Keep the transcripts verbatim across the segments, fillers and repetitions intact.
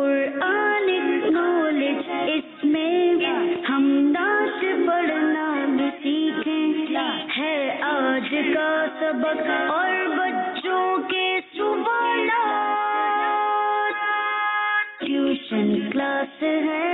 Quranic knowledge, اس میں ہم نعت پڑھنا بھی سیکھیں، ہے آج کا سبق اور بچوں کے سوالات، ٹیوشن کلاس ہے۔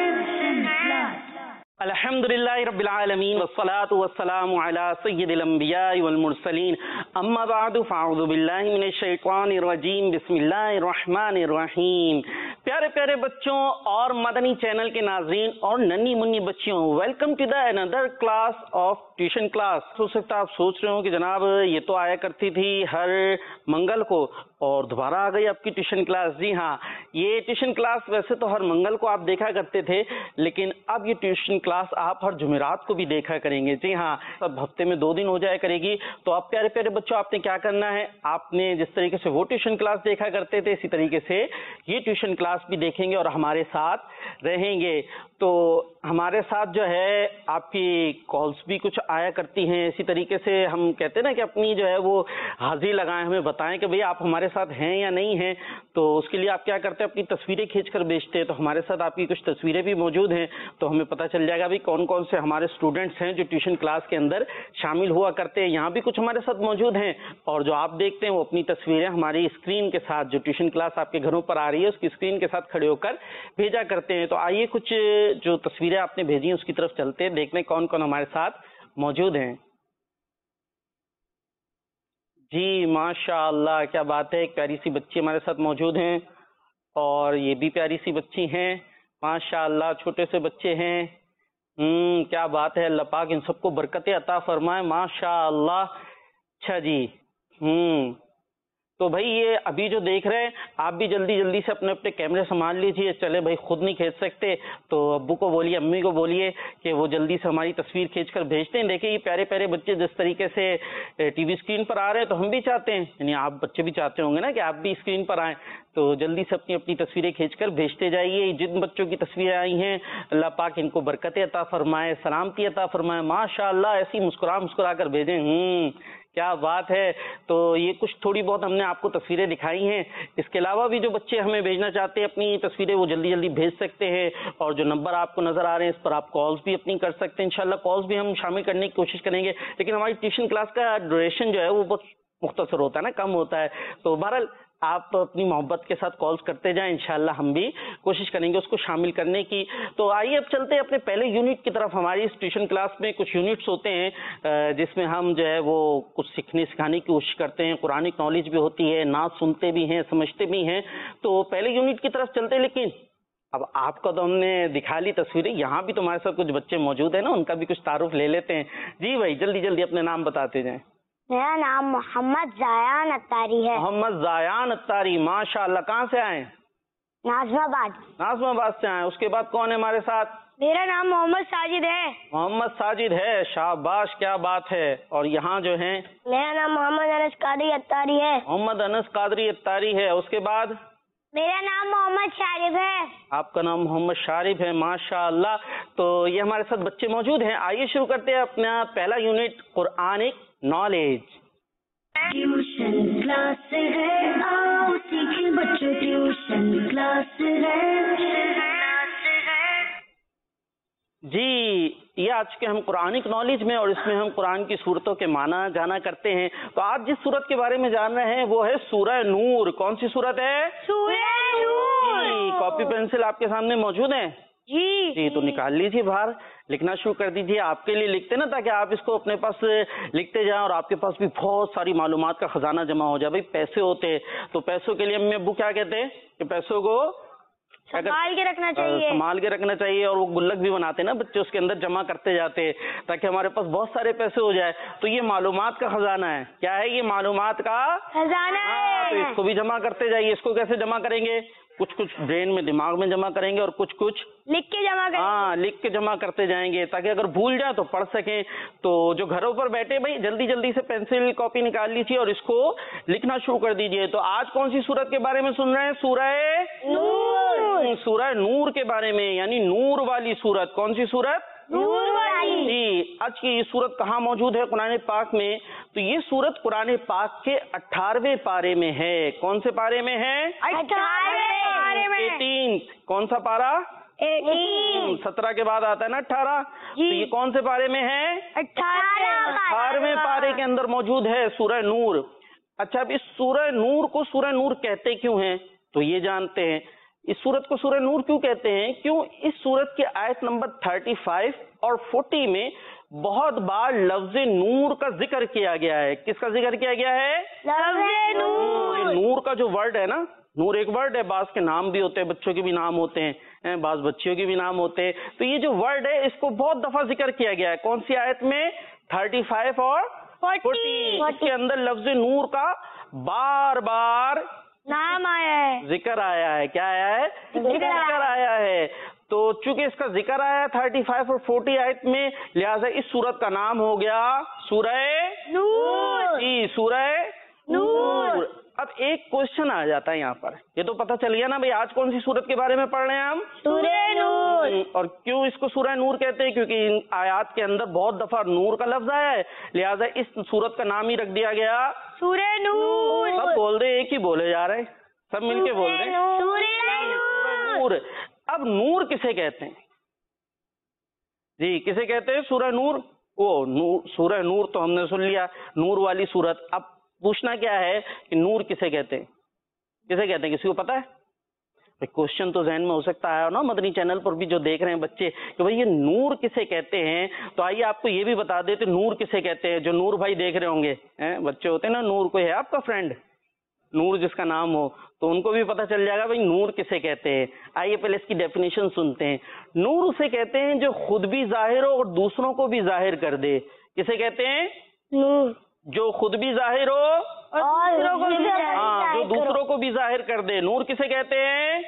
الحمدللہ رب العالمین والصلاة والسلام علی سید الانبیاء والمرسلین، اما بعد فاعوذ باللہ من الشیطان الرجیم، بسم اللہ الرحمن الرحیم۔ پیارے پیارے بچوں اور مدنی چینل کے ناظرین اور ننھی منی بچیوں، welcome to the another class of tuition class. ہو سکتا ہے آپ سوچ رہے ہوں کہ جناب یہ تو آیا کرتی تھی ہر منگل کو اور دوبارہ آ گئی آپ کی ٹیوشن کلاس۔ جی ہاں، یہ ٹیوشن کلاس ویسے تو ہر منگل کو آپ دیکھا کرتے تھے، لیکن اب یہ ٹیوشن کلاس آپ ہر جمعرات کو بھی دیکھا کریں گے۔ جی ہاں، اب ہفتے میں دو دن ہو جایا کرے گی۔ تو اب پیارے پیارے بچوں، آپ نے کیا کرنا ہے، آپ نے جس طریقے سے وہ ٹیوشن کلاس دیکھا کرتے تھے اسی طریقے سے یہ ٹیوشن کلاس بھی دیکھیں گے اور ہمارے ساتھ رہیں گے۔ تو ہمارے ساتھ جو ہے آپ کی کالز بھی کچھ آیا کرتی ہیں، اسی طریقے سے ہم کہتے ہیں نا کہ اپنی جو ہے وہ حاضری لگائیں، ہمیں بتائیں کہ بھئی آپ ہمارے ساتھ ہیں یا نہیں ہیں۔ تو اس کے لیے آپ کیا کرتے ہیں، اپنی تصویریں کھینچ کر بھیجتے ہیں۔ تو ہمارے ساتھ آپ کی کچھ تصویریں بھی موجود ہیں، تو ہمیں پتہ چل جائے گا بھی کون کون سے ہمارے اسٹوڈنٹس ہیں جو ٹیوشن کلاس کے اندر شامل ہوا کرتے ہیں۔ یہاں بھی کچھ ہمارے ساتھ موجود ہیں، اور جو آپ دیکھتے ہیں وہ اپنی تصویریں ہماری اسکرین کے ساتھ، جو ٹیوشن کلاس آپ کے گھروں پر آ رہی ہے اس کی اسکرین کے ساتھ کھڑے ہو کر بھیجا کرتے ہیں۔ تو آئیے کچھ جو تصویریں آپ نے بھیجی ہیں اس کی طرف چلتے ہیں، دیکھنے کون کون ہمارے ساتھ موجود ہیں۔ جی ماشاء اللہ، کیا بات ہے، ایک پیاری سی بچی ہمارے ساتھ موجود ہیں، اور یہ بھی پیاری سی بچی ہیں ماشاء اللہ، چھوٹے سے بچے ہیں۔ ہم کیا بات ہے، اللہ پاک ان سب کو برکتیں عطا فرمائے ماشاء اللہ۔ اچھا جی، ہم تو بھائی یہ ابھی جو دیکھ رہے ہیں آپ بھی جلدی جلدی سے اپنے اپنے کیمرے سنبھال لیجئے۔ چلے بھائی خود نہیں کھینچ سکتے تو ابو کو بولیے، امی کو بولیے کہ وہ جلدی سے ہماری تصویر کھینچ کر بھیجتے ہیں۔ دیکھیں یہ پیارے پیارے بچے جس طریقے سے ٹی وی اسکرین پر آ رہے ہیں تو ہم بھی چاہتے ہیں، یعنی آپ بچے بھی چاہتے ہوں گے نا کہ آپ بھی اسکرین پر آئیں، تو جلدی سے اپنی اپنی تصویریں کھینچ کر بھیجتے جائیے۔ جن بچوں کی تصویریں آئی ہیں اللہ پاک ان کو برکتیں عطا فرمائے، سلامتی عطا فرمائے ماشاء اللہ، ایسی مسکرا مسکرا کر بھیجیں۔ ہم کیا بات ہے۔ تو یہ کچھ تھوڑی بہت ہم نے آپ کو تصویریں دکھائی ہیں، اس کے علاوہ بھی جو بچے ہمیں بھیجنا چاہتے ہیں اپنی تصویریں وہ جلدی جلدی بھیج سکتے ہیں، اور جو نمبر آپ کو نظر آ رہے ہیں اس پر آپ کالز بھی اپنی کر سکتے ہیں۔ انشاءاللہ کالز بھی ہم شامل کرنے کی کوشش کریں گے، لیکن ہماری ٹیوشن کلاس کا ڈیوریشن جو ہے وہ بہت مختصر ہوتا ہے نا، کم ہوتا ہے۔ تو بہرحال آپ اپنی محبت کے ساتھ کالز کرتے جائیں، انشاءاللہ ہم بھی کوشش کریں گے اس کو شامل کرنے کی۔ تو آئیے اب چلتے ہیں اپنے پہلے یونٹ کی طرف۔ ہماری اس ٹیوشن کلاس میں کچھ یونٹس ہوتے ہیں جس میں ہم جو ہے وہ کچھ سیکھنے سکھانے کی کوشش کرتے ہیں، قرآنک نالج بھی ہوتی ہے، نعت سنتے بھی ہیں، سمجھتے بھی ہیں۔ تو پہلے یونٹ کی طرف چلتے ہیں، لیکن اب آپ کو تو ہم نے دکھا لی تصویریں، یہاں بھی تمہارے ساتھ کچھ بچے موجود ہیں نا، ان کا بھی کچھ تعارف لے لیتے ہیں۔ جی بھائی جلدی جلدی اپنے نام بتاتے جائیں۔ میرا نام محمد زیان اتاری ہے۔ محمد زیان اتاری، ماشاء اللہ، کہاں سے آئے؟ ناظم آباد۔ ناظم آباد سے آئے۔ اس کے بعد کون ہے ہمارے ساتھ؟ میرا نام محمد ساجد ہے۔ محمد ساجد ہے، شاباش، کیا بات ہے۔ اور یہاں جو ہیں؟ میرا نام محمد انس قادری اتاری ہے۔ محمد انس قادری اتاری ہے۔ اس کے بعد؟ میرا نام محمد شارف ہے۔ آپ کا نام محمد شارف ہے، ماشاء اللہ۔ تو یہ ہمارے ساتھ بچے موجود ہیں۔ آئیے شروع کرتے ہیں اپنا پہلا unit, Quranic knowledge. Tuition class ہے، آؤ سیکھیں بچوں، ٹیوشن کلاس ہے۔ جی یہ آج کے ہم قرآنک نالج میں، اور اس میں ہم قرآن کی صورتوں کے معنی جانا کرتے ہیں۔ تو آج جس صورت کے بارے میں جان رہے ہیں وہ ہے سورہ نور۔ کون سی صورت ہے؟ سورہ نور۔ جی کاپی پینسل آپ کے سامنے موجود ہیں؟ جی جی تو نکال لیجیے باہر، لکھنا شروع کر دیجیے۔ آپ کے لیے لکھتے نا تاکہ آپ اس کو اپنے پاس لکھتے جائیں اور آپ کے پاس بھی بہت ساری معلومات کا خزانہ جمع ہو جائے۔ بھائی پیسے ہوتے تو پیسوں کے لیے امی ابو کیا کہتے ہیں کہ پیسوں کو سنبھال کے رکھنا چاہیے، سنبھال کے رکھنا چاہیے، اور وہ گلک بھی بناتے نا بچے، اس کے اندر جمع کرتے جاتے تاکہ ہمارے پاس بہت سارے پیسے ہو جائے۔ تو یہ معلومات کا خزانہ ہے۔ کیا ہے یہ؟ معلومات کا خزانہ ہے۔ تو اس کو بھی جمع کرتے جائیے۔ اس کو کیسے جمع کریں گے؟ کچھ کچھ برین میں، دماغ میں جمع کریں گے، اور کچھ کچھ لکھ کے جمع کریں۔ ہاں لکھ کے جمع کرتے جائیں گے تاکہ اگر بھول جائیں تو پڑھ سکیں۔ تو جو گھروں پر بیٹھے بھائی جلدی جلدی سے پینسل کاپی نکال لیجیے اور اس کو لکھنا شروع کر دیجیے۔ تو آج کون سی سورت کے بارے میں سن رہے ہیں؟ سورہ نور۔ سورہ نور کے بارے میں، یعنی نور والی سورت۔ کون سی سورت؟ نور والی۔ جی آج کی یہ سورت کہاں موجود ہے قرآن پاک میں؟ تو یہ سورت قرآن پاک کے اٹھارہویں پارے میں ہے۔ کون سے پارے میں ہے؟ اٹھارہویں۔ پارے میں ایٹین. کون سا پارا؟ ایٹین. سترہ کے بعد آتا ہے نا اٹھارہ. تو یہ کون سے پارے میں ہے؟ اٹھارہویں پارے کے اندر موجود ہے سورہ نور. اچھا اب اس سورہ نور کو سورہ نور کہتے کیوں ہیں تو یہ جانتے ہیں. اس سورت کو سورہ نور کیوں کہتے ہیں؟ کیوں اس سورت کے آیت نمبر تھرٹی فائیو اور فورٹی میں بہت بار لفظ نور کا ذکر کیا گیا ہے. کس کا ذکر کیا گیا ہے؟ لفظ نور. یہ نور کا جو ورڈ ہے نا، نور ایک ورڈ ہے، بعض کے نام بھی ہوتے ہیں، بچوں کے بھی نام ہوتے ہیں، بعض بچیوں کے بھی نام ہوتے ہیں. تو یہ جو ورڈ ہے اس کو بہت دفعہ ذکر کیا گیا ہے. کون سی آیت میں؟ تھرٹی فائیو اور فورٹی. اس کے اندر لفظ نور کا بار بار نام آیا ہے، ذکر آیا ہے. کیا آیا ہے؟ ذکر آیا ہے. تو چونکہ اس کا ذکر آیا ہے تھرٹی فائیو اور فورٹی آیت میں، لہٰذا اس سورت کا نام ہو گیا سورہ نور. جی سورہ نور. اب ایک کوشچن آ جاتا ہے یہاں پر، یہ تو پتہ چل گیا نا بھائی آج کون سی سورت کے بارے میں پڑھ رہے ہیں ہم؟ سورہ نور. اور کیوں اس کو سورہ نور کہتے ہیں؟ کیونکہ ان آیات کے اندر بہت دفعہ نور کا لفظ آیا ہے، لہٰذا اس سورت کا نام ہی رکھ دیا گیا سورہ نور. سب بول رہے ایک ہی بولے جا رہے ہیں، سب مل کے بول رہے ہیں سورہ نور. اب نور کسے کہتے ہیں جی؟ کسے کہتے ہیں سورہ نور؟ وہ نور سورہ نور تو ہم نے سن لیا، نور والی سورت. اب پوچھنا کیا ہے کہ نور کسے کہتے ہیں؟ کسے کہتے ہیں؟ کسی کو پتا ہے؟ کوشچن تو ذہن میں ہو سکتا ہے نا مدنی چینل پر بھی جو دیکھ رہے ہیں بچے کہ بھئی یہ نور کسے کہتے ہیں. تو آئیے آپ کو یہ بھی بتا دیتے نور کسے کہتے ہیں. جو نور بھائی دیکھ رہے ہوں گے، بچے ہوتے ہیں نا، نور کوئی ہے آپ کا فرینڈ نور جس کا نام ہو، تو ان کو بھی پتہ چل جائے گا بھئی نور کسے کہتے ہیں. آئیے پہلے اس کی ڈیفینیشن سنتے ہیں. نور اسے کہتے ہیں جو خود بھی ظاہر ہو اور دوسروں کو بھی ظاہر کر دے. کسے کہتے ہیں؟ نور. جو خود بھی ظاہر ہو ہاں جو دوسروں کو بھی ظاہر کر دے. نور کسے کہتے ہیں؟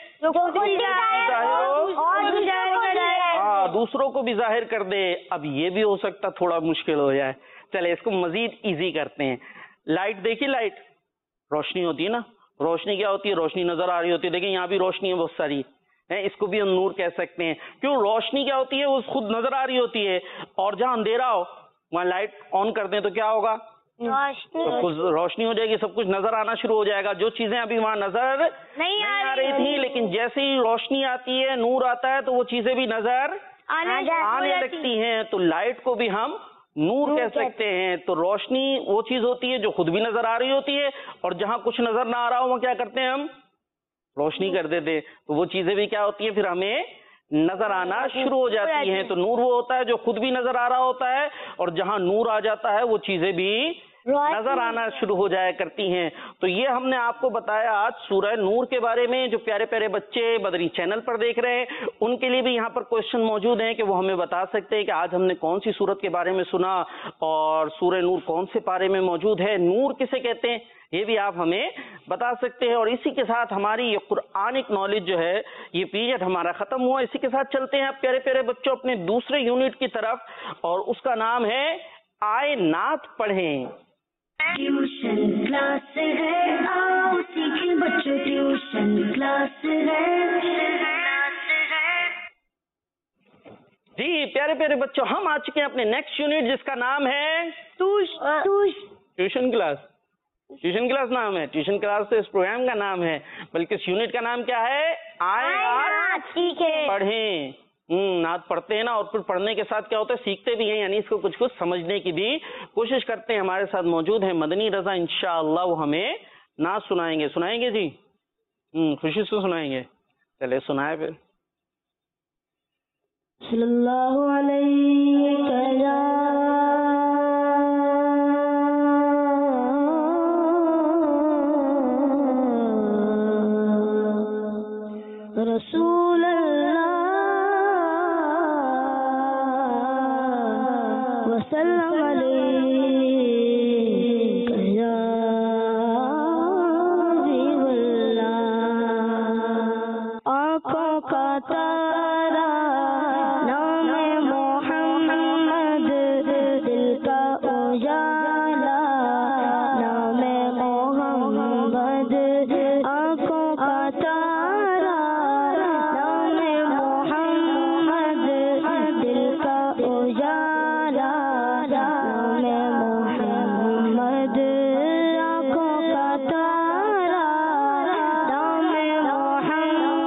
ہاں دوسروں کو بھی ظاہر کر دے. اب یہ بھی ہو سکتا تھوڑا مشکل ہو جائے، چلے اس کو مزید ایزی کرتے ہیں. لائٹ دیکھی، لائٹ روشنی ہوتی ہے نا، روشنی کیا ہوتی ہے؟ روشنی نظر آ رہی ہوتی ہے. دیکھیں یہاں بھی روشنی ہے بہت ساری، اس کو بھی ہم نور کہہ سکتے ہیں. کیوں؟ روشنی کیا ہوتی ہے؟ وہ خود نظر آ رہی ہوتی ہے، اور جہاں اندھیرا ہو وہاں لائٹ آن کر دیں تو کیا ہوگا؟ سب کچھ روشنی ہو جائے گی، سب کچھ نظر آنا شروع ہو جائے گا. جو چیزیں ابھی وہاں نظر نہیں آ رہی تھی، لیکن جیسے ہی روشنی آتی ہے، نور آتا ہے، تو وہ چیزیں بھی نظر آنے لگتی ہیں. تو لائٹ کو بھی ہم نور کہہ سکتے ہیں. تو روشنی وہ چیز ہوتی ہے جو خود بھی نظر آ رہی ہوتی ہے، اور جہاں کچھ نظر نہ آ رہا ہو وہ کیا کرتے ہیں ہم؟ روشنی کر دیتے. تو وہ چیزیں بھی کیا ہوتی ہیں پھر ہمیں نظر آنا شروع ہو جاتی ہیں. تو نور وہ ہوتا ہے جو خود بھی نظر آ رہا ہوتا ہے، اور جہاں نور آ جاتا ہے وہ چیزیں بھی نظر آنا شروع ہو جایا کرتی ہیں. تو یہ ہم نے آپ کو بتایا آج سورہ نور کے بارے میں. جو پیارے پیارے بچے بدری چینل پر دیکھ رہے ہیں ان کے لیے بھی یہاں پر کوشچن موجود ہیں کہ وہ ہمیں بتا سکتے ہیں کہ آج ہم نے کون سی سورت کے بارے میں سنا، اور سورہ نور کون سے پارے میں موجود ہے، نور کسے کہتے ہیں، یہ بھی آپ ہمیں بتا سکتے ہیں. اور اسی کے ساتھ ہماری یہ قرآنک نالج جو ہے یہ پیریڈ ہمارا ختم ہوا. اسی کے ساتھ چلتے ہیں آپ پیارے پیارے بچوں اپنے دوسرے یونٹ کی طرف، اور اس کا نام ہے آئے نعت پڑھیں. ٹیوشن کلاس ہے، آؤ سیکھیں بچوں ٹیوشن کلاس ہے. جی پیارے پیارے بچوں، ہم آ چکے ہیں اپنے نیکسٹ یونٹ جس کا نام ہے ٹیوشن کلاس. ٹیوشن کلاس نام ہے، ٹیوشن کلاس تو اس پروگرام کا نام ہے، بلکہ اس یونٹ کا نام کیا ہے؟ آئے نعت پڑھیں. ہوں نعت پڑھتے ہیں نا، اور پھر پڑھنے کے ساتھ کیا ہوتا ہے؟ سیکھتے بھی ہیں، یعنی اس کو کچھ کچھ سمجھنے کی بھی کوشش کرتے ہیں. ہمارے ساتھ موجود ہیں مدنی رضا، انشاءاللہ وہ ہمیں نعت سنائیں گے. سنائیں گے جی؟ ہوں خوشی سے سنائیں گے. چلے سنائے پھر. صلی اللہ علیہ رسول اللہ وسلم علیہ یا حبیب اللہ. آنکھوں کا تارا نام محمد، دل کا اجالا نام محمد. آنکھوں کا تارا نام محمد، دل کا اجالا نام محمد. آنکھوں کا تارا نام محمد،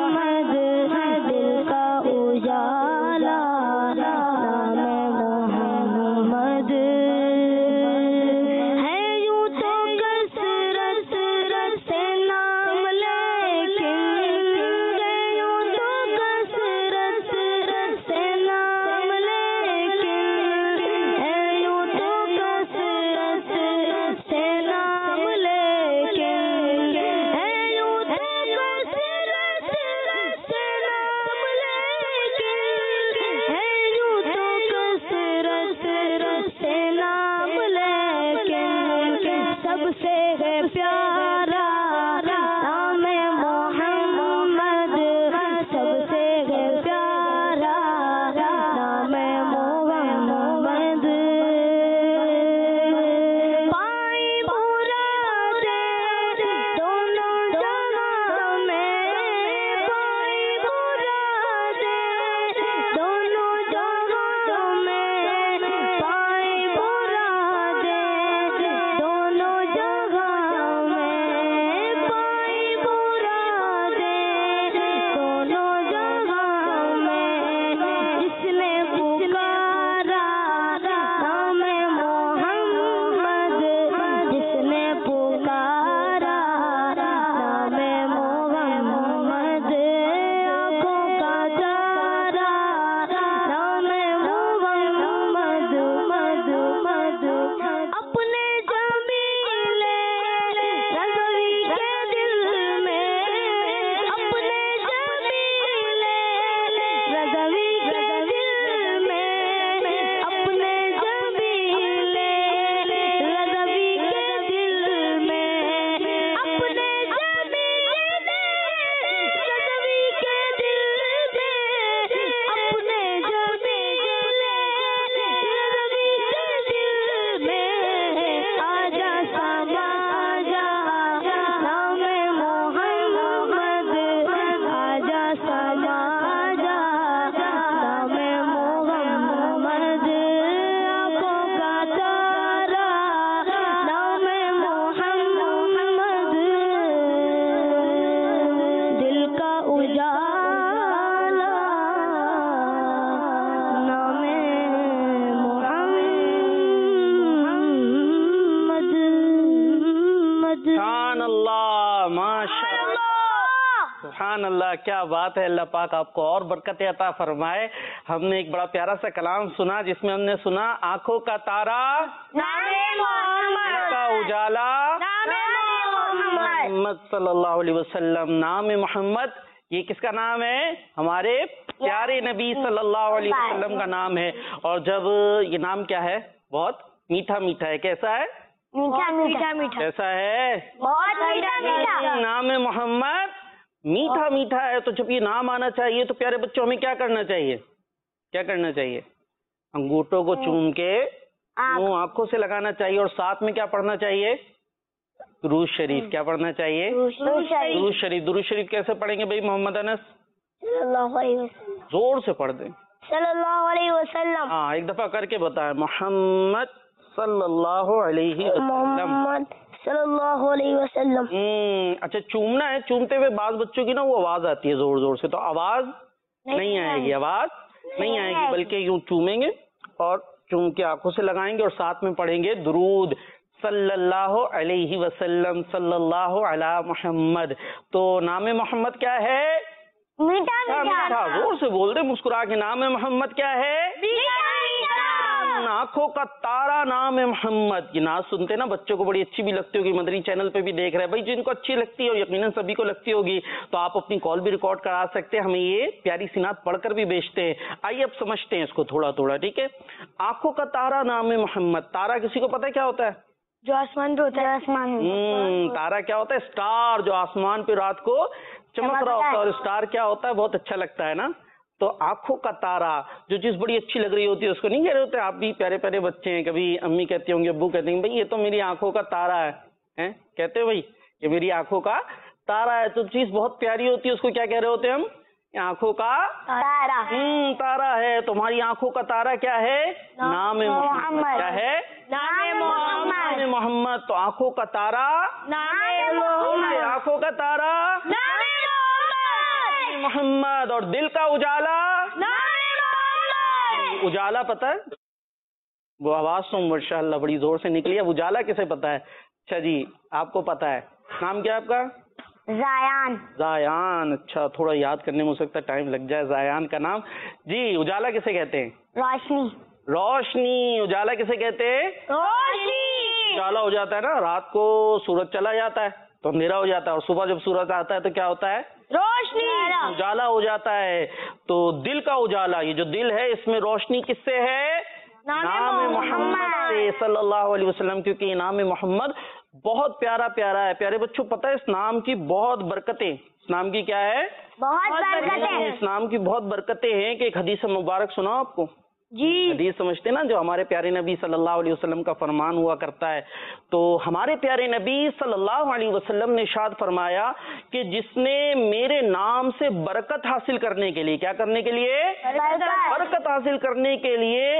سبحان اللہ، کیا بات ہے، اللہ پاک آپ کو اور برکت عطا فرمائے۔ ہم نے ایک بڑا پیارا سا کلام سنا جس میں ہم نے سنا آنکھوں کا تارا نام محمد، دل کا اجالا نام محمد، محمد صلی اللہ علیہ وسلم۔ نام محمد یہ کس کا نام ہے؟ ہمارے پیارے نبی صلی اللہ علیہ وسلم کا نام ہے۔ اور جب یہ نام کیا ہے؟ بہت میٹھا میٹھا ہے۔ کیسا ہے؟ میٹھا میٹھا میٹھا، کیسا ہے؟ بہت میٹھا میٹھا۔ نام محمد میٹھا میٹھا ہے، تو جب یہ نام آنا چاہیے تو پیارے بچوں ہمیں کیا کرنا چاہیے؟ کیا کرنا چاہیے؟ انگوٹھوں کو چوم کے منہ آنکھوں سے لگانا چاہیے، اور ساتھ میں کیا پڑھنا چاہیے؟ درود شریف۔ کیا پڑھنا چاہیے؟ درود شریف۔ درود شریف کیسے پڑھیں گے بھائی محمد انس؟ صلی اللہ علیہ وسلم، زور سے پڑھ دیں۔ صلی اللہ علیہ وسلم، ہاں ایک دفعہ کر کے بتائیں، محمد صلی اللہ علیہ وسلم۔ محمد صلی اللہ علیہ وسلم۔ ہوں اچھا، چومنا ہے، چومتے ہوئے بعض بچوں کی نا وہ آواز آتی ہے زور زور سے، تو آواز نہیں آئے گی، آواز نہیں آئے گی، بلکہ یوں چومیں گے اور چوم کے آنکھوں سے لگائیں گے اور ساتھ میں پڑھیں گے درود صلی اللہ علیہ وسلم، صلی اللہ علی محمد۔ تو نام محمد کیا ہے؟ میٹھا میٹھا۔ زور سے بول دے مسکرا کے، نام محمد کیا ہے؟ آنکھوں کا تارا نام محمد۔ یہ نعت سنتے نا بچوں کو بڑی اچھی بھی لگتی ہوگی، مدنی چینل پہ بھی دیکھ رہے ہیں بھائی، جن کو اچھی لگتی ہے یقیناً سبھی کو لگتی ہوگی، تو آپ اپنی کال بھی ریکارڈ کرا سکتے ہیں، ہمیں یہ پیاری سی نعت پڑھ کر بھی بھیجتے ہیں۔ آئیے اب سمجھتے ہیں اس کو تھوڑا تھوڑا، ٹھیک ہے؟ آنکھوں کا تارا نام محمد۔ تارا کسی کو پتہ ہے کیا ہوتا ہے؟ جو آسمان پہ ہوتا ہے، آسمان ہوں تارا کیا ہوتا ہے؟ اسٹار، جو آسمان پہ رات کو چمک رہا ہوتا ہے۔ اور اسٹار کیا ہوتا ہے؟ بہت اچھا لگتا ہے نا۔ تو آنکھوں کا تارا، جو چیز بڑی اچھی لگ رہی ہوتی ہے اس کو نہیں کہہ رہے ہوتے؟ آپ بھی پیارے پیارے بچے ہیں، کبھی امی کہتی ہوں گی، ابو کہتے ہیں بھائی یہ تو میری آنکھوں کا تارا ہے، کہتے ہو بھائی یہ میری آنکھوں کا تارا ہے؟ تو چیز بہت پیاری ہوتی ہے، اس کو کیا کہہ رہے ہوتے ہیں ہم؟ آنکھوں کا تارا، ہوں تارا ہے۔ تمہاری آنکھوں کا تارا کیا ہے؟ نام محمد۔ کیا ہے؟ نام محمد، نام محمد۔ تو آنکھوں کا تارا نام محمد، آنکھوں کا تارا نام محمد، محمد۔ اور دل کا اجالا نام محمد۔ اجالا پتہ ہے؟ وہ آواز تو ماشاء اللہ بڑی زور سے نکلی ہے۔ اب اجالا کسے پتہ ہے؟ اچھا جی آپ کو پتہ ہے۔ نام کیا ہے آپ کا؟ زایان، زایان۔ اچھا تھوڑا یاد کرنے میں ہو سکتا ہے ٹائم لگ جائے، زایان کا نام۔ جی اجالا کسے کہتے ہیں؟ روشنی، روشنی۔ اجالا کسے کہتے ہیں؟ روشنی، اجالا ہو جاتا ہے نا، رات کو سورج چلا جاتا ہے تو اندھیرا ہو جاتا ہے، اور صبح جب سورج آتا ہے تو کیا ہوتا ہے؟ روشنی، اجالا ہو جاتا ہے۔ تو دل کا اجالا، یہ جو دل ہے اس میں روشنی کس سے ہے؟ نام محمد سے، صلی اللہ علیہ وسلم، کیونکہ یہ نام محمد بہت پیارا پیارا ہے۔ پیارے بچوں پتہ ہے اس نام کی بہت برکتیں، اس نام کی کیا ہے؟ بہت برکتیں، اس نام کی بہت برکتیں ہیں کہ ایک حدیث مبارک سناؤ آپ کو؟ جی حدیث سمجھتے نا، جو ہمارے پیارے نبی صلی اللہ علیہ وسلم کا فرمان ہوا کرتا ہے۔ تو ہمارے پیارے نبی صلی اللہ علیہ وسلم نے ارشاد فرمایا کہ جس نے میرے نام سے برکت حاصل کرنے کے لیے، کیا کرنے کے لیے؟ برکت حاصل کرنے کے لیے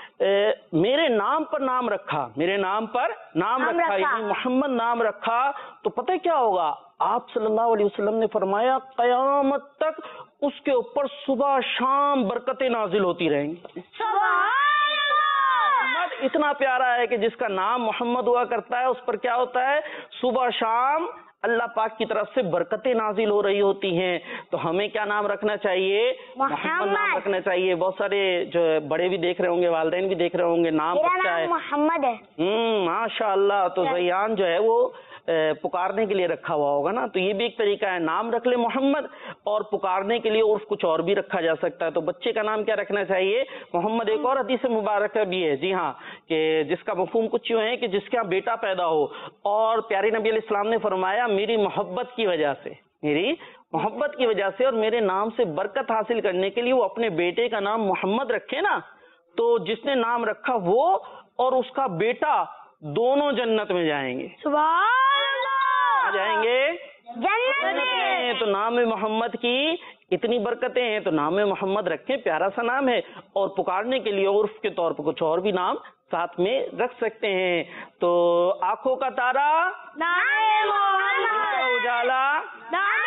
میرے نام پر نام رکھا، میرے نام پر نام رکھا، یعنی محمد نام رکھا، تو پتہ کیا ہوگا؟ آپ صلی اللہ علیہ وسلم نے فرمایا قیامت تک اس کے اوپر صبح شام برکتیں نازل ہوتی رہیں گی۔ سبحان اللہ، اتنا پیارا ہے کہ جس کا نام محمد ہوا کرتا ہے اس پر کیا ہوتا ہے؟ صبح شام اللہ پاک کی طرف سے برکتیں نازل ہو رہی ہوتی ہیں۔ تو ہمیں کیا نام رکھنا چاہیے؟ محمد نام رکھنا چاہیے۔ بہت سارے جو بڑے بھی دیکھ رہے ہوں گے، والدین بھی دیکھ رہے ہوں گے، نام اچھا ہے، محمد ہے۔ ہوں ماشاء اللہ۔ تو زیان جو ہے وہ پکارنے کے لیے رکھا ہوا ہوگا نا، تو یہ بھی ایک طریقہ ہے، نام رکھ لے محمد، اور پکارنے کے لیے عرف کچھ اور بھی رکھا جا سکتا ہے۔ تو بچے کا نام کیا رکھنا چاہیے؟ محمد۔ ایک اور حدیث مبارکہ بھی ہے، جی ہاں، کہ جس کا مفہوم کچھ یوں ہے کہ جس کے یہاں بیٹا پیدا ہو، اور پیارے نبی علیہ السلام نے فرمایا میری محبت کی وجہ سے، میری محبت کی وجہ سے اور میرے نام سے برکت حاصل کرنے کے لیے وہ اپنے بیٹے کا نام محمد رکھے نا، تو جس نے نام رکھا وہ اور اس کا بیٹا دونوں جنت میں جائیں گے۔ سبحان اللہ، جائیں گے جنت میں۔ تو نام محمد کی اتنی برکتیں ہیں، تو نام محمد رکھیں، پیارا سا نام ہے، اور پکارنے کے لیے عرف کے طور پر کچھ اور بھی نام ساتھ میں رکھ سکتے ہیں۔ تو آنکھوں کا تارا نام محمد، اجالا نام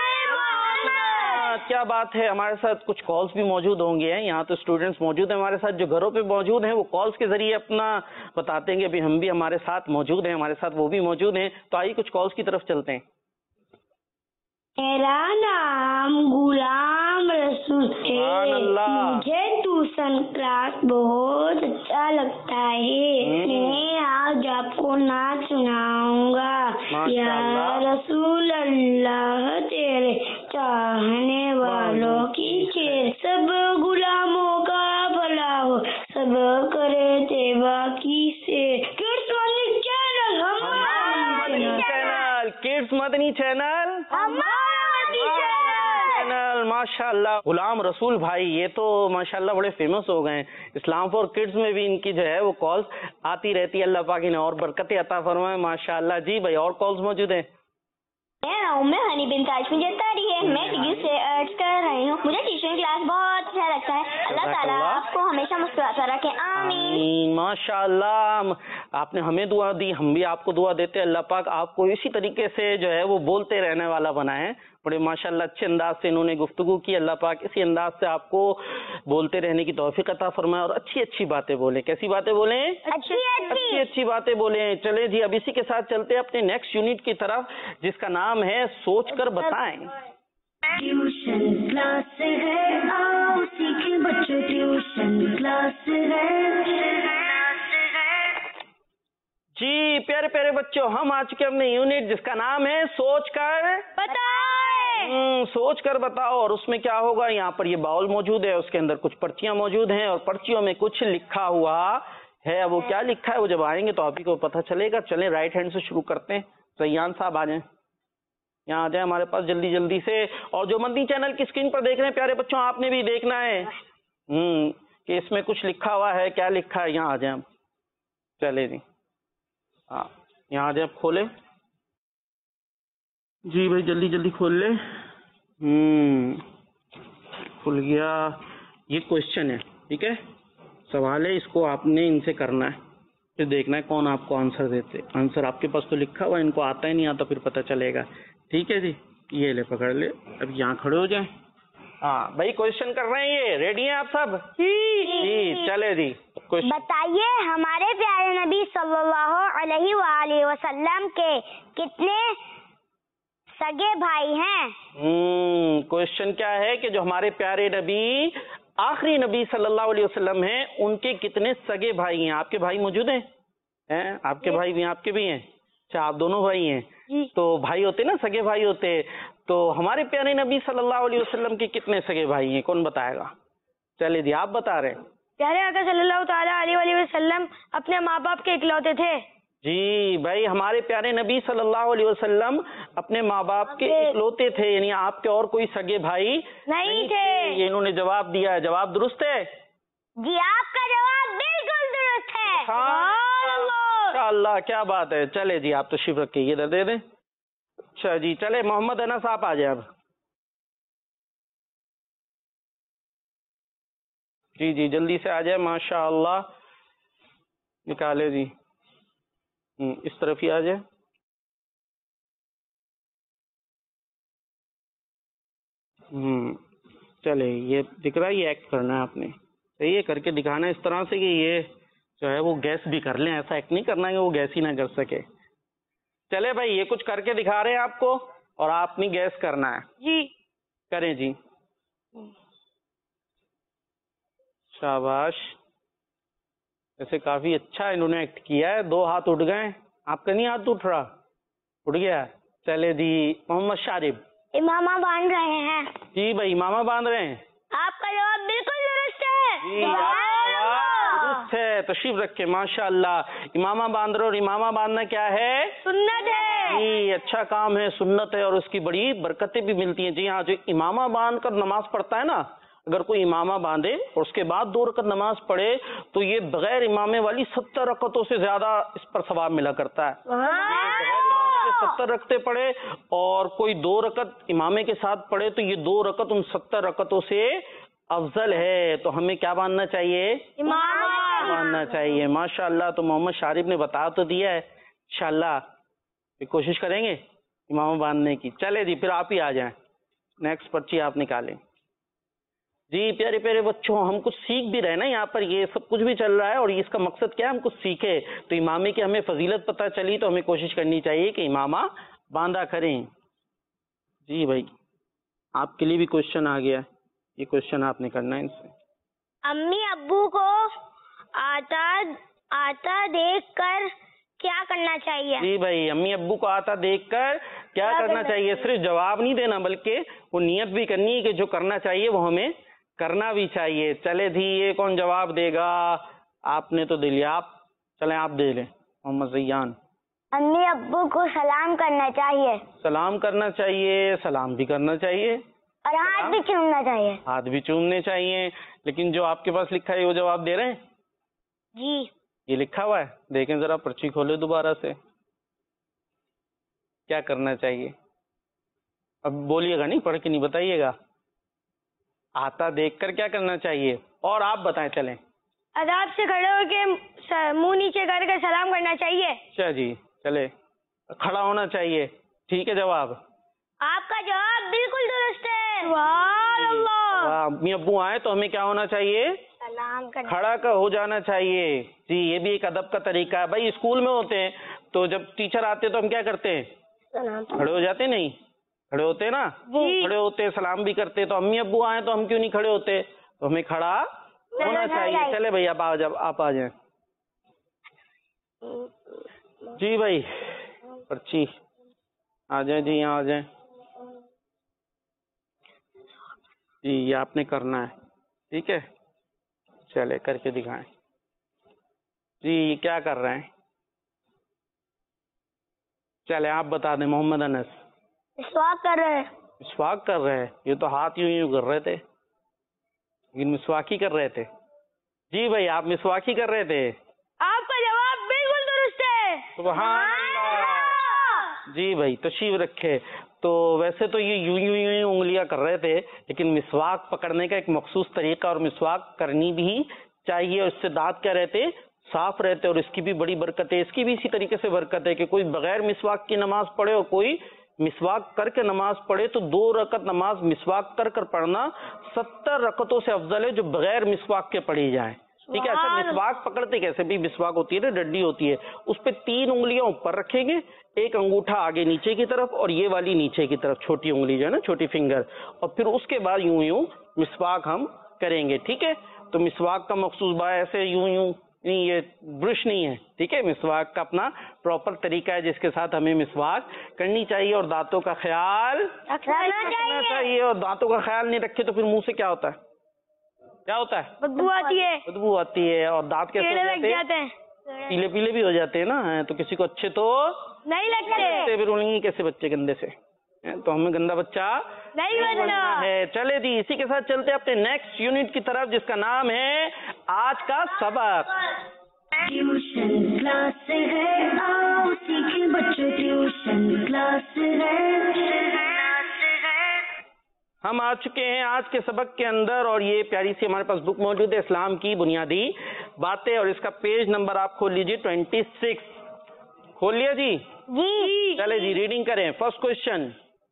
محمد۔ کیا بات ہے، ہمارے ساتھ کچھ کالز بھی موجود ہوں گے، یہاں تو اسٹوڈنٹس موجود ہیں ہمارے ساتھ، جو گھروں پہ موجود ہیں وہ کالز کے ذریعے اپنا بتاتے ہیں کہ ابھی ہم بھی ہمارے ساتھ موجود ہیں، ہمارے ساتھ وہ بھی موجود ہیں۔ تو آئیے کچھ کالز کی طرف چلتے ہیں۔ میرا نام غلام رسول سبحان ہے. اللہ. مجھے ٹیوشن کلاس بہت اچھا لگتا ہے. میں آج آپ کو نعت سناؤں گا. یا رسول اللہ تیرے چاہنے والوں کی خیر، سب غلاموں کا بھلا ہو، سب کرے تیبا کی سیر. Kids Madani channel Madani channel, kids Madani channel, channel. ماشاء اللہ غلام رسول بھائی یہ تو ماشاء اللہ بڑے فیمس ہو گئے ہیں. اسلام فور کڈس میں بھی ان کی جو ہے وہ کالز آتی رہتی ہے. اللہ پاک انہیں اور برکتیں عطا فرمائے. ماشاء اللہ. جی بھائی اور کالز موجود ہیں؟ میرا نام میں ہنی بن کاشمی جتاری ہے. میں ڈگری سے ارٹس کر رہی ہوں. مجھے ٹیوشن کلاس بہت اچھا لگتا ہے. اللہ تعالیٰ آپ کو ہمیشہ مسکراتا رکھے. آمین. ماشاء اللہ آپ نے ہمیں دعا دی، ہم بھی آپ کو دعا دیتے ہیں. اللہ پاک آپ کو اسی طریقے سے جو ہے وہ بولتے رہنے والا بنائے. بڑے ماشاء اللہ اچھے انداز سے انہوں نے گفتگو کی. اللہ پاک اسی انداز سے آپ کو بولتے رہنے کی توفیق عطا فرمائے اور اچھی اچھی باتیں بولیں. کیسی باتیں بولیں؟ اچھی اچھی اچھی باتیں بولیں. چلے جی اب اسی کے ساتھ چلتے ہیں اپنے نیکسٹ یونٹ کی طرف جس کا نام ہے سوچ کر بتائیں. ٹیوشن کلاس ہے، آؤ سیکھیں بچوں ٹیوشن کلاس ہے. جی پیارے پیارے بچوں ہم آ چکے اپنے یونٹ جس کا نام ہے سوچ کر بتائیں. سوچ کر بتاؤ. اور اس میں کیا ہوگا، یہاں پر یہ باؤل موجود ہے، اس کے اندر کچھ پرچیاں موجود ہیں اور پرچیوں میں کچھ لکھا ہوا ہے. وہ کیا لکھا ہے وہ جب آئیں گے تو آپ ہی کو پتہ چلے گا. چلیں رائٹ ہینڈ سے شروع کرتے ہیں. ریان صاحب آ جائیں، یہاں آ جائیں ہمارے پاس جلدی جلدی سے. اور جو مدنی چینل کی اسکرین پر دیکھ رہے ہیں پیارے بچوں آپ نے بھی دیکھنا ہے ہوں کہ اس میں کچھ لکھا ہوا ہے. کیا لکھا ہے یہاں آ جائیں. چلے جی ہاں یہاں آ جائیں کھولے. جی بھائی جلدی جلدی کھول لے. ہوں کھل گیا. یہ کوشچن ہے ٹھیک ہے، سوال ہے، اس کو آپ نے ان سے کرنا ہے، پھر دیکھنا ہے کون آپ کو آنسر دیتے. آنسر آپ کے پاس تو لکھا ہوا ہے، ان کو آتا ہی نہیں آتا پھر پتہ چلے گا. ٹھیک ہے جی یہ لے پکڑ لے. اب یہاں کھڑے ہو جائیں. ہاں بھائی کوشچن کر رہے ہیں، یہ ریڈی ہیں آپ سب؟ جی چلے جی. بتائیے ہمارے پیارے نبی صلی اللہ علیہ وآلہ وسلم کے کتنے سگے بھائی ہیں؟ ہوں کوشچن کیا ہے کہ جو ہمارے پیارے نبی آخری نبی صلی اللہ علیہ وسلم ہیں ان کے کتنے سگے بھائی ہیں؟ آپ کے بھائی موجود ہیں؟ آپ کے بھائی بھی آپ کے بھی ہیں؟ اچھا آپ دونوں بھائی ہیں. تو بھائی ہوتے نا سگے بھائی ہوتے. تو ہمارے پیارے نبی صلی اللہ علیہ وسلم کے کتنے سگے بھائی ہیں کون بتائے گا؟ چلے جی آپ بتا رہے ہیں. پیارے آقا صلی اللہ تعالیٰ علیہ وآلہ وسلم اپنے ماں باپ کے اکلوتے تھے. جی بھائی ہمارے پیارے نبی صلی اللہ علیہ وسلم اپنے ماں باپ کے اکلوتے تھے، یعنی آپ کے اور کوئی سگے بھائی نہیں تھے. یہ انہوں نے جواب دیا ہے. جواب درست ہے؟ جی آپ کا جواب بالکل درست ہے. ماشاء اللہ کیا بات ہے. چلے جی آپ تشریف رکھیے یہ ادھر دے دیں. اچھا جی چلے محمد انس آپ آ جائیں اب. جی جی جلدی سے آ جائے. ماشاء اللہ نکالے جی اس طرف ہی آ جائے. ہوں چلے یہ دکھ رہا ہے، یہ ایکٹ کرنا ہے آپ نے. صحیح ہے، کر کے دکھانا ہے اس طرح سے کہ یہ جو ہے وہ گیس بھی کر لیں. ایسا ایکٹ نہیں کرنا ہے کہ وہ گیس ہی نہ کر سکے. چلے بھائی یہ کچھ کر کے دکھا رہے ہیں آپ کو اور آپ نے گیس کرنا ہے. جی کریں جی. شاباش. ایسے کافی اچھا انہوں نے ایکٹ کیا ہے. دو ہاتھ اٹھ گئے. آپ کا نہیں ہاتھ اٹھ رہا؟ اٹھ گیا. چلے جی محمد شارب. امامہ باندھ رہے ہیں. جی بھائی امامہ باندھ رہے ہیں. آپ کا جواب بالکل درست ہے. جی آپ کا جواب درست ہے. تشریف رکھے. ماشاء اللہ امامہ باندھ رہے. اور امامہ باندھنا کیا ہے؟ سنت ہے. جی اچھا کام ہے، سنت ہے اور اس کی بڑی برکتیں بھی ملتی ہیں. جی ہاں جو امامہ باندھ کر نماز پڑھتا ہے نا، اگر کوئی امامہ باندھے اور اس کے بعد دو رکعت نماز پڑھے تو یہ بغیر امامے والی ستر رکعتوں سے زیادہ اس پر ثواب ملا کرتا ہے. بغیر امامے کے ستر رکعتیں پڑھے اور کوئی دو رکعت امامے کے ساتھ پڑھے تو یہ دو رکعت ان ستر رکعتوں سے افضل ہے. تو ہمیں کیا باندھنا چاہیے؟ امامہ باندھنا چاہیے. ماشاء اللہ. تو محمد شارف نے بتا تو دیا ہے، انشاءاللہ کوشش کریں گے امامہ باندھنے کی. چلے جی پھر آپ ہی آ جائیں. نیکسٹ پرچی آپ نکالیں. جی پیارے پیارے بچوں ہم کچھ سیکھ بھی رہے نا یہاں پر. یہ سب کچھ بھی چل رہا ہے اور اس کا مقصد کیا ہے؟ ہم کچھ سیکھے. تو امامے کی ہمیں فضیلت پتہ چلی تو ہمیں کوشش کرنی چاہیے کہ امامہ باندھا کریں. جی بھائی آپ کے لیے بھی کوشچن آ گیا ہے, یہ کوشچن آپ نے کرنا ہے ان سے. امی ابو کو آتا آتا دیکھ کر کیا کرنا چاہیے؟ جی بھائی امی ابو کو آتا دیکھ کر کیا کرنا چاہیے, صرف جواب نہیں دینا بلکہ وہ نیت بھی کرنی ہے کہ جو کرنا چاہیے وہ ہمیں کرنا بھی چاہیے. چلے جی یہ کون جواب دے گا؟ آپ نے تو دے لیا, آپ چلیں آپ دے لیں. محمد ریان. امی ابو کو سلام کرنا چاہیے. سلام کرنا چاہیے, سلام بھی کرنا چاہیے اور ہاتھ بھی چومنا چاہیے. ہاتھ بھی چومنے چاہیے. لیکن جو آپ کے پاس لکھا ہے وہ جواب دے رہے ہیں؟ جی یہ لکھا ہوا ہے, دیکھیں ذرا پرچی کھولے دوبارہ سے. کیا کرنا چاہیے؟ اب بولیے گا نہیں, پڑھ کے نہیں بتائیے گا. آتا دیکھ کر کیا کرنا چاہیے, اور آپ بتائیں. چلیں اداب سے کھڑے ہو کے منہ نیچے کر کے سلام کرنا چاہیے. اچھا جی چلے, کھڑا ہونا چاہیے. ٹھیک ہے جواب, آپ کا جواب بالکل درست ہے. سبحان اللہ. امی ابو آئے تو ہمیں کیا ہونا چاہیے؟ سلام کرنا. کھڑا کا ہو جانا چاہیے. جی یہ بھی ایک ادب کا طریقہ ہے. بھائی اسکول میں ہوتے ہیں تو جب ٹیچر آتے تو ہم کیا کرتے ہیں؟ کھڑے ہو جاتے. نہیں کھڑے ہوتے نا, کھڑے ہوتے سلام بھی کرتے. تو امی ابو آئے تو ہم کیوں نہیں کھڑے ہوتے؟ تو ہمیں کھڑا ہونا چاہیے. چلے بھائی آپ آ جاؤ, آپ آ جائیں. جی بھائی پرچی آ جائیں. جی یہاں آ جائیں. جی یہ آپ نے کرنا ہے. ٹھیک ہے چلے کر کے دکھائیں. جی یہ کیا کر رہے ہیں؟ چلے آپ بتا دیں. محمد انس. مسواک کر رہے ہیں. مسواک کر رہے ہیں. یہ تو ہاتھ یوں یوں کر رہے تھے, لیکن مسواک ہی کر رہے تھے. جی بھائی آپ مسواک ہی کر رہے تھے. آپ کا جواب بالکل درست ہے. سبحان اللہ. جی بھائی تشریف رکھے. تو ویسے تو یہ یوں یوں یوں انگلیاں کر رہے تھے, لیکن مسواک پکڑنے کا ایک مخصوص طریقہ, اور مسواک کرنی بھی چاہیے. اور اس سے دانت کیا رہتے؟ صاف رہتے. اور اس کی بھی بڑی برکت ہے. اس کی بھی اسی طریقے سے برکت ہے کہ کوئی بغیر مسواک کی نماز پڑھے اور کوئی مسواک کر کے نماز پڑھے تو دو رکعت نماز مسواک کر کر پڑھنا ستر رکعتوں سے افضل ہے جو بغیر مسواک کے پڑھی جائیں. ٹھیک ہے. اچھا مسواک پکڑتے کیسے؟ بھی مسواک ہوتی ہے نا, ڈنڈی ہوتی ہے, اس پہ تین انگلیاں اوپر رکھیں گے, ایک انگوٹھا آگے نیچے کی طرف اور یہ والی نیچے کی طرف چھوٹی انگلی جو ہے نا, چھوٹی فنگر, اور پھر اس کے بعد یوں یوں مسواک ہم کریں گے. ٹھیک ہے. تو مسواک کا مخصوص با ایسے یوں یوں نہیں, یہ برش نہیں ہے. ٹھیک ہے. مسواک کا اپنا پراپر طریقہ ہے جس کے ساتھ ہمیں مسواک کرنی چاہیے. اور دانتوں کا خیال رکھنا چاہیے. اور دانتوں کا خیال نہیں رکھے تو پھر منہ سے کیا ہوتا ہے؟ کیا ہوتا ہے؟ بدبو آتی ہے. بدبو آتی ہے. اور دانت کیسے ہو جاتے ہیں؟ پیلے پیلے بھی ہو جاتے ہیں نا. تو کسی کو اچھے تو نہیں لگتے. پھر انہیں کیسے بچے گندے سے, تو ہمیں گندا بچہ نہیں بننا ہے. چلے جی اسی کے ساتھ چلتے اپنے نیکسٹ یونٹ کی طرف جس کا نام ہے آج کا سبق. ٹیوشن کلاس ہے, آؤ سیکھیں بچوں ٹیوشن کلاس ہے. ہم آ چکے ہیں آج کے سبق کے اندر, اور یہ پیاری سی ہمارے پاس بک موجود ہے اسلام کی بنیادی باتیں, اور اس کا پیج نمبر آپ کھول لیجیے ٹوینٹی سکس. کھول لیا جی؟ جی چلے جی ریڈنگ کریں. فرسٹ کوشچن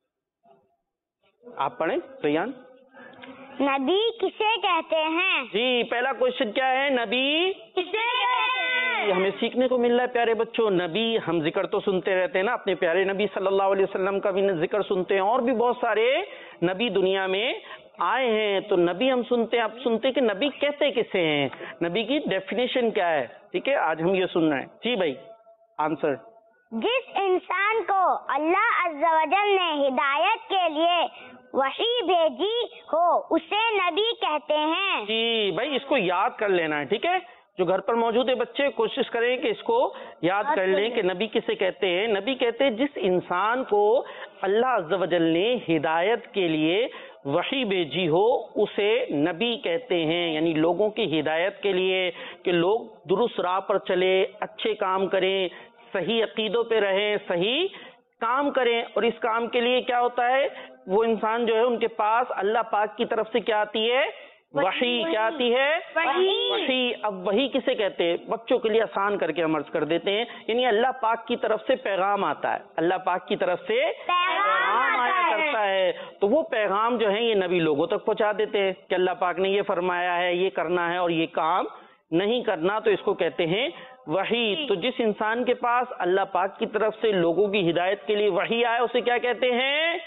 آپ پڑھیں ریان. نبی کسے کہتے ہیں؟ جی پہلا کوشچن کیا ہے؟ نبی کسے کہتے ہیں؟ ہمیں سیکھنے کو مل رہا ہے پیارے بچوں. نبی ہم ذکر تو سنتے رہتے ہیں نا, اپنے پیارے نبی صلی اللہ علیہ وسلم کا بھی ذکر سنتے ہیں, اور بھی بہت سارے نبی دنیا میں آئے ہیں. تو نبی ہم سنتے ہیں, اب سنتے ہیں کہ نبی کہتے کسے ہیں, نبی کی ڈیفینیشن کیا ہے. ٹھیک ہے آج ہم یہ سن رہے ہیں. جی بھائی آنسر. جس انسان کو اللہ عز و جل نے ہدایت کے لیے وحی بھیجی ہو اسے نبی کہتے ہیں. جی بھائی اس کو یاد کر لینا ہے. ٹھیک ہے. جو گھر پر موجود ہے بچے کوشش کریں کہ اس کو یاد کر لیں کہ نبی کسے کہتے ہیں. نبی کہتے ہیں جس انسان کو اللہ عز و جل نے ہدایت کے لیے وحی بھیجی ہو اسے نبی کہتے ہیں. یعنی لوگوں کی ہدایت کے لیے کہ لوگ درست راہ پر چلے, اچھے کام کریں, صحیح عقیدوں پہ رہیں, صحیح کام کریں. اور اس کام کے لیے کیا ہوتا ہے, وہ انسان جو ہے ان کے پاس اللہ پاک کی طرف سے کیا آتی ہے؟ وحی. کیا آتی ہے؟ وحی. اب وحی کسے کہتے ہیں؟ بچوں کے لیے آسان کر کے ہم عرض کر دیتے ہیں, یعنی اللہ پاک کی طرف سے پیغام آتا ہے. اللہ پاک کی طرف سے پیغام آیا کرتا ہے, تو وہ پیغام جو ہے یہ نبی لوگوں تک پہنچا دیتے ہیں کہ اللہ پاک نے یہ فرمایا ہے, یہ کرنا ہے اور یہ کام نہیں کرنا. تو اس کو کہتے ہیں وحی. تو جس انسان کے پاس اللہ پاک کی طرف سے لوگوں کی ہدایت کے لیے وحی آئے اسے کیا کہتے ہیں؟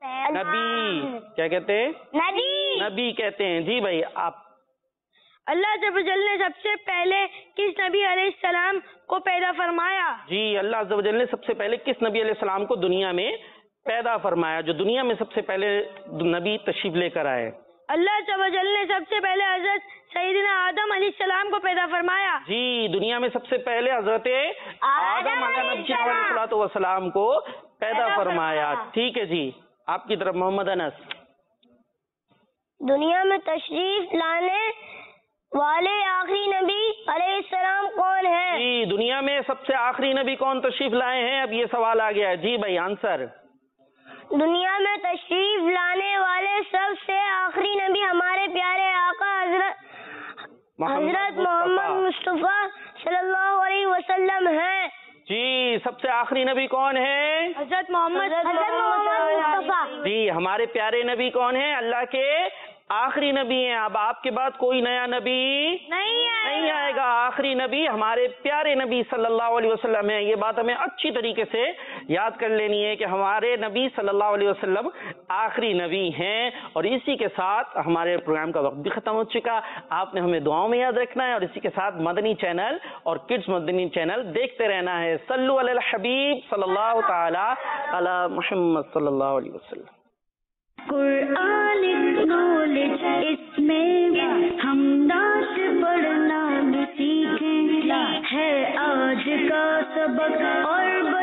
نبی کیا کہتے ہیں؟ نبی نبی کہتے ہیں. جی بھائی آپ. اللہ عز و جل نے سب سے پہلے کس نبی علیہ السلام کو پیدا فرمایا؟ جی اللہ عز و جل نے سب سے پہلے کس نبی علیہ السلام کو دنیا میں پیدا فرمایا؟ جو دنیا میں سب سے پہلے نبی تشریف لے کر آئے. اللہ عز و جل نے سب سے پہلے حضرت سیدنا آدم علیہ السلام کو پیدا فرمایا. جی دنیا میں سب سے پہلے حضرت آدم علیہ السلام کو پیدا فرمایا. ٹھیک ہے جی آپ کی طرف محمد انس. دنیا میں تشریف لانے والے آخری نبی علیہ السلام کون ہیں؟ جی دنیا میں سب سے آخری نبی کون تشریف لائے ہیں؟ اب یہ سوال آ گیا ہے. جی بھائی آنسر. دنیا میں تشریف لانے والے سب سے آخری نبی ہمارے پیارے آقا حضرت حضرت محمد مصطفیٰ صلی اللہ علیہ وسلم ہیں. جی سب سے آخری نبی کون ہے؟ حضرت محمد حضرت محمد مصطفیٰ. جی ہمارے پیارے نبی کون ہیں؟ اللہ کے آخری نبی ہیں. اب آپ کے بعد کوئی نیا نبی نہیں نہیں آئے گا. آخری نبی ہمارے پیارے نبی صلی اللہ علیہ وسلم ہیں. یہ بات ہمیں اچھی طریقے سے یاد کر لینی ہے کہ ہمارے نبی صلی اللہ علیہ وسلم آخری نبی ہیں. اور اسی کے ساتھ ہمارے پروگرام کا وقت بھی ختم ہو چکا. آپ نے ہمیں دعاؤں میں یاد رکھنا ہے اور اسی کے ساتھ مدنی چینل اور کڈز مدنی چینل دیکھتے رہنا ہے. صلو علی الحبیب صلی اللہ تعالی علی محمد صلی اللہ علیہ وسلم. قرآنک نالج اس میں ہم نعت پڑھنا بھی سیکھیں ہے آج کا سبق اور